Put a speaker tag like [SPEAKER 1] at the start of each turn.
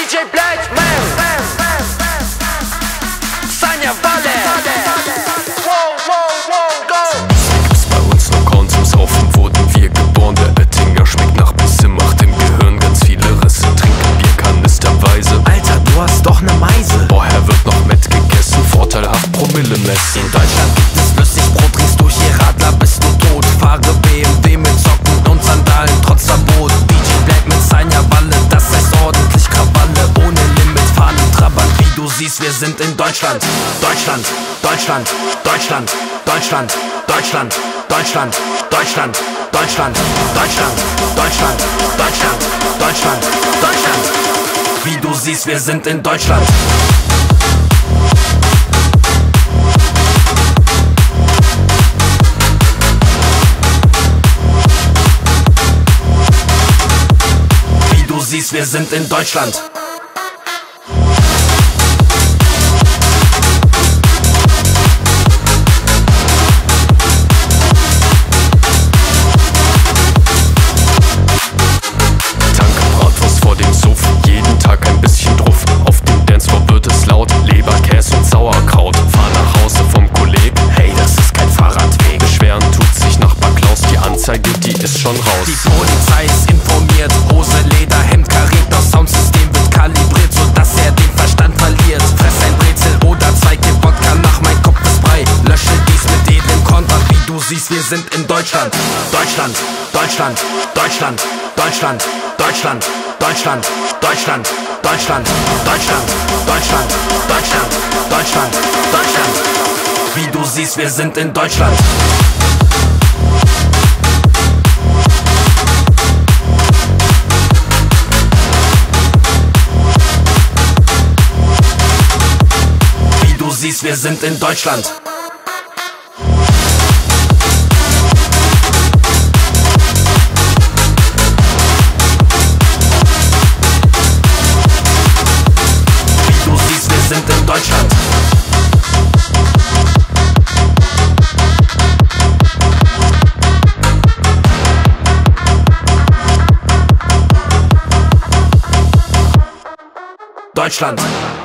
[SPEAKER 1] DJ Blackman, Sanja Walle.
[SPEAKER 2] Musik ist bei uns nur Korn, zum Saufen wurden wir geboren. Der Oettinger schmeckt nach Bisse, macht im Gehirn ganz viele Risse. Trinke Bierkanisterweise.
[SPEAKER 3] Alter, du hast doch ne Meise.
[SPEAKER 2] Vorher wird noch Mett gegessen, vorteilhaft Promille messen.
[SPEAKER 3] In Deutschland gibt es Flüssigbrot, trinkst durch ihr Radler, bist du tot. Fahre BMW mit Socken und Sandalen, trotz Verbot. DJ Black mit Sanja Walle, das heißt ordentlich Krawalle. Ohne Limit, fahren im Trabant, wie du siehst, wir sind in Deutschland. Deutschland, Deutschland, Deutschland, Deutschland, Deutschland, Deutschland, Deutschland, Deutschland, Deutschland, Deutschland, Deutschland, Deutschland, Deutschland. Wie du siehst, wir sind in Deutschland. Wie du siehst, wir sind in Deutschland.
[SPEAKER 2] Die ist schon raus.
[SPEAKER 3] Die Polizei ist informiert, Hose, Leder, Hemd kariert. Das Soundsystem wird kalibriert, sodass er den Verstand verliert. Fress ein Brezel oder 2 Kipp Wodka, nach mein Kopf ist frei. Lösche dies mit edlem Konter, wie du siehst, wir sind in Deutschland. Deutschland, Deutschland, Deutschland, Deutschland, Deutschland, Deutschland, Deutschland, Deutschland, Deutschland, Deutschland, Deutschland, Deutschland, Deutschland. Wie du siehst, wir sind in Deutschland. Siehst, wir sind in Deutschland. Wie du siehst, wir sind in Deutschland. Deutschland.